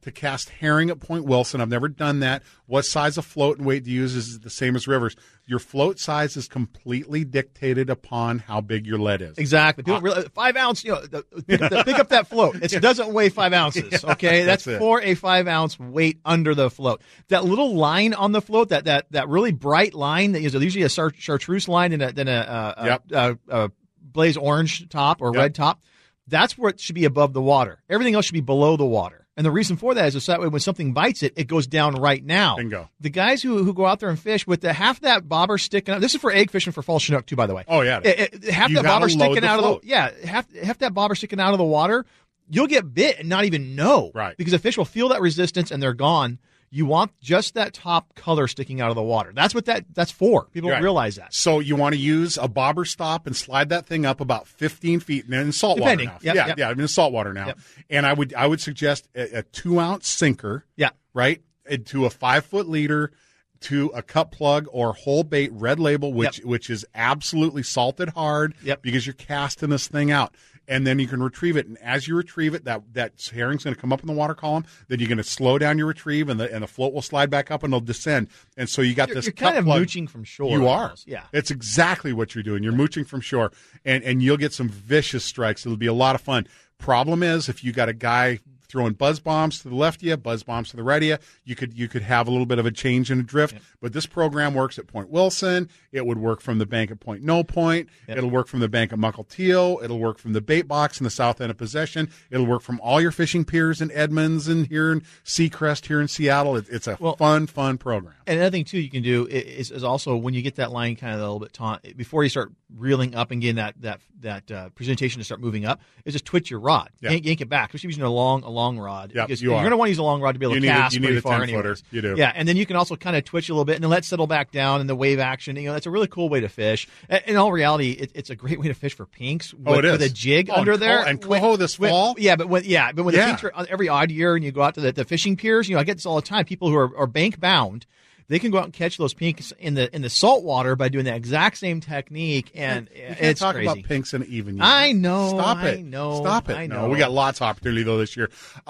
S3: to cast herring at Point Wilson. I've never done that. What size of float and weight to use is the same as rivers. Your float size is completely dictated upon how big your lead is.
S5: Exactly. People uh, really, five ounce, you know, the, pick, up the, pick up that float. It's, it doesn't weigh five ounces, okay? That's, that's for a five ounce weight under the float. That little line on the float, that that, that really bright line that is usually a char- chartreuse line and a, then a, a,
S3: yep.
S5: a, a, a blaze orange top or
S3: yep.
S5: red top, that's where it should be above the water. Everything else should be below the water. And the reason for that is so that way when something bites it, it goes down right now.
S3: Bingo.
S5: The guys who who go out there and fish with the half that bobber sticking out. This is for egg fishing for fall Chinook too, by the way.
S3: Oh yeah.
S5: It, it, half
S3: you
S5: that bobber sticking
S3: the
S5: out
S3: float.
S5: of the yeah half half that bobber sticking out of the water. You'll get bit and not even know.
S3: Right.
S5: Because the fish will feel that resistance and they're gone. You want just that top color sticking out of the water. That's what that that's for. People
S3: right.
S5: don't realize that.
S3: So you want to use a bobber stop and slide that thing up about fifteen feet and in salt
S5: Depending.
S3: water now.
S5: Yep,
S3: yeah,
S5: yep.
S3: yeah, I'm in salt water now.
S5: Yep.
S3: And I would I would suggest a, a two ounce sinker.
S5: Yeah.
S3: Right? To a five foot leader, to a cut plug or whole bait red label, which
S5: Yep.
S3: which is absolutely salted hard
S5: Yep.
S3: because you're casting this thing out. And then you can retrieve it. And as you retrieve it, that, that herring's going to come up in the water column. Then you're going to slow down your retrieve, and the and the float will slide back up, and it'll descend. And so you got
S5: You're,
S3: this
S5: you're
S3: cut
S5: kind of
S3: plug.
S5: mooching from shore.
S3: You
S5: almost.
S3: are.
S5: Yeah.
S3: It's exactly what you're doing. You're mooching from shore, and, and you'll get some vicious strikes. It'll be a lot of fun. Problem is, if you got a guy throwing buzz bombs to the left of you, buzz bombs to the right of you, you could you could have a little bit of a change in a drift. Yep. But this program works at Point Wilson. It would work from the bank at Point No Point. Yep. It'll work from the bank at Mukilteo. It'll work from the bait box in the south end of Possession. It'll work from all your fishing piers in Edmonds and here in Seacrest, here in Seattle. It, it's a well, fun, fun program.
S5: And another thing, too, you can do is, is also when you get that line kind of a little bit taut, before you start reeling up and getting that that that uh, presentation to start moving up, is just twitch your rod.
S3: Yeah.
S5: Yank, yank it back, especially using a long, a long rod.
S3: Yep,
S5: because
S3: you
S5: you're
S3: are.
S5: going to want to use a long rod to be able
S3: you
S5: to
S3: need
S5: cast
S3: a, you
S5: pretty
S3: need a
S5: far
S3: ten footer.
S5: anyways.
S3: You do.
S5: Yeah, and then you can also kind of twitch a little bit and then let it settle back down in the wave action. You know, that's a really cool way to fish. In all reality, it, it's a great way to fish for pinks with,
S3: oh, it is.
S5: with a jig
S3: oh,
S5: under
S3: and
S5: there.
S3: Co- and coho this fall.
S5: When, yeah, but when yeah, but when
S3: yeah.
S5: the pinks are every odd year and you go out to the, the fishing piers, you know, I get this all the time. People who are, are bank bound, they can go out and catch those pinks in the in the salt water by doing the exact same technique, and
S3: you can't
S5: it's
S3: talk
S5: crazy.
S3: about pinks in an even year.
S5: I know.
S3: Stop
S5: I
S3: it.
S5: know.
S3: Stop it.
S5: I
S3: No,
S5: know.
S3: we got lots of opportunity though this year.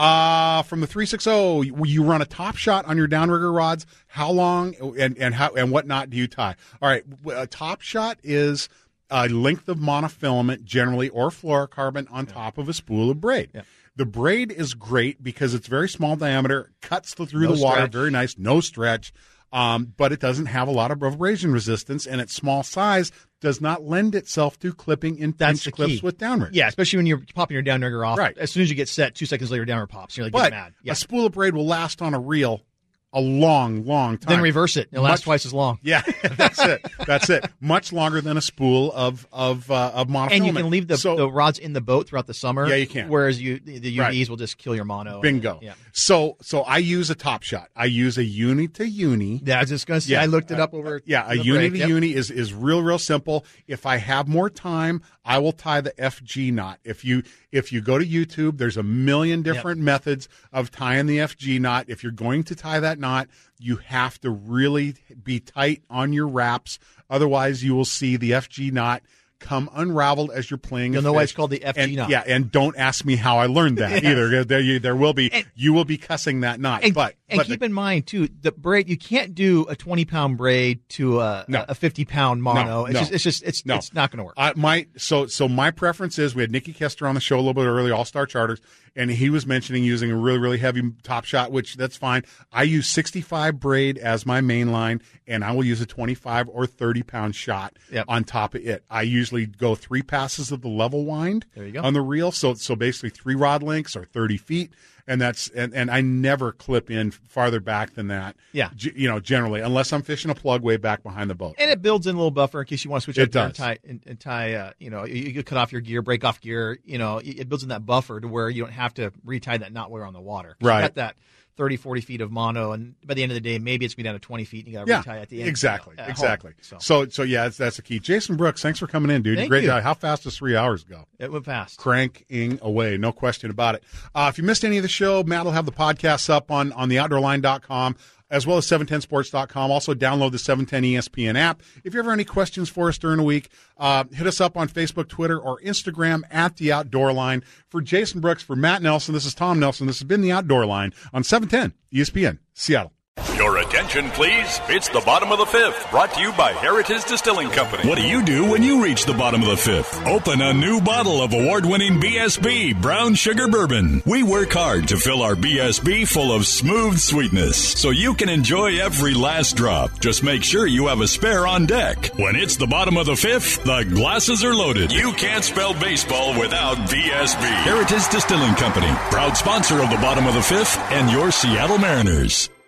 S3: Uh, from the three sixty, you, you run a top shot on your downrigger rods. How long and and how and what knot do you tie? All right, a top shot is a length of monofilament generally or fluorocarbon on yeah. top of a spool of braid.
S5: Yeah.
S3: The braid is great because it's very small diameter, cuts through
S5: No
S3: the water,
S5: stretch.
S3: very nice, no stretch. Um, but it doesn't have a lot of abrasion resistance, and its small size does not lend itself to clipping in
S5: That's
S3: pinch
S5: the
S3: clips
S5: key.
S3: with downrigger.
S5: Yeah, especially when you're popping your downrigger off.
S3: Right.
S5: As soon as you get set, two seconds later, downrigger pops. You're like,
S3: but
S5: getting mad. Yeah.
S3: a spool of braid will last on a reel a long, long time.
S5: Then reverse it. It'll
S3: Much,
S5: last twice as long.
S3: Yeah, that's it. That's it. Much longer than a spool of of uh, of monofilament.
S5: And you can leave the,
S3: so,
S5: the rods in the boat throughout the summer.
S3: Yeah, you can.
S5: Whereas you the U Vs
S3: right.
S5: will just kill your mono.
S3: Bingo.
S5: And, yeah.
S3: So so I use a top shot. I use a uni to uni.
S5: Yeah, I was just going to say,
S3: Yeah,
S5: I looked it
S3: uh,
S5: up over.
S3: Yeah, a
S5: the
S3: uni
S5: break.
S3: to
S5: Yep.
S3: uni is is real real simple. If I have more time, I will tie the F G knot. If you if you go to YouTube, there's a million different yep. methods of tying the F G knot. If you're going to tie that knot, you have to really be tight on your wraps. Otherwise, you will see the F G knot come unraveled as you're playing.
S5: You'll
S3: a
S5: know
S3: fish.
S5: why it's called the F G
S3: and,
S5: knot.
S3: Yeah, and don't ask me how I learned that
S5: yeah.
S3: either. There, you, there will be
S5: and,
S3: you will be cussing that knot.
S5: And,
S3: but
S5: and
S3: but
S5: keep
S3: the,
S5: in mind too, the braid you can't do a twenty pound braid to a
S3: no.
S5: a fifty pound mono.
S3: No,
S5: it's
S3: no.
S5: just it's just it's
S3: no.
S5: it's not going to work.
S3: I, my so so my preference is we had Nikki Kester on the show a little bit early, All Star Charters, and he was mentioning using a really really heavy top shot, which that's fine. I use sixty-five braid as my main line, and I will use a twenty-five or thirty pound shot
S5: yep.
S3: on top of it. I usually go three passes of the level wind
S5: there you go.
S3: on the reel, so so basically three rod lengths or thirty feet. And that's and, and I never clip in farther back than that.
S5: Yeah,
S3: G- you know, generally, unless I'm fishing a plug way back behind the boat.
S5: And it builds in a little buffer in case you want to switch
S3: it
S5: up gear and
S3: does.
S5: tie and, and tie. Uh, you know, you, you cut off your gear, break off gear. You know, it builds in that buffer to where you don't have to retie that knot while you're on the water.
S3: Right.
S5: You got that thirty, forty feet of mono, and by the end of the day, maybe it's going to be down to twenty feet, and you got to
S3: yeah,
S5: retie at the end.
S3: Exactly,
S5: you know,
S3: exactly.
S5: Home, so.
S3: so, so yeah, that's, that's the key. Jason Brooks, thanks for coming in, dude.
S5: Thank
S3: Great
S5: you.
S3: job. How fast does three hours go?
S5: It went fast.
S3: Cranking away, no question about it. Uh, if you missed any of the show, Matt will have the podcasts up on, on the outdoor line dot com. as well as seven ten sports dot com. Also, download the seven ten E S P N app. If you ever have any questions for us during the week, uh, hit us up on Facebook, Twitter, or Instagram at The Outdoor Line. For Jason Brooks, for Matt Nelson, this is Tom Nelson. This has been The Outdoor Line on seven ten E S P N, Seattle.
S1: Your attention, please. It's the bottom of the fifth, brought to you by Heritage Distilling Company. What do you do when you reach the bottom of the fifth? Open a new bottle of award-winning B S B Brown Sugar Bourbon. We work hard to fill our B S B full of smooth sweetness, so you can enjoy every last drop. Just make sure you have a spare on deck. When it's the bottom of the fifth, the glasses are loaded. You can't spell baseball without B S B. Heritage Distilling Company, proud sponsor of the bottom of the fifth and your Seattle Mariners.